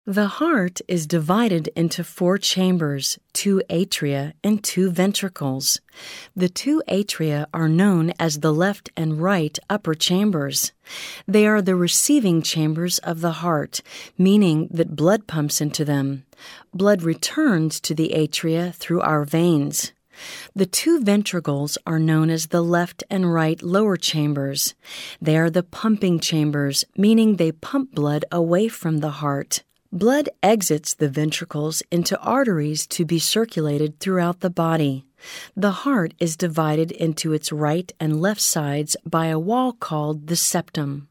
The heart is divided into 4 chambers, 2 atria and 2 ventricles. The 2 atria are known as the left and right upper chambers. They are the receiving chambers of the heart, meaning that blood pumps into them. Blood returns to the atria through our veins. The 2 ventricles are known as the left and right lower chambers. They are the pumping chambers, meaning they pump blood away from the heart. Blood exits the ventricles into arteries to be circulated throughout the body. The heart is divided into its right and left sides by a wall called the septum.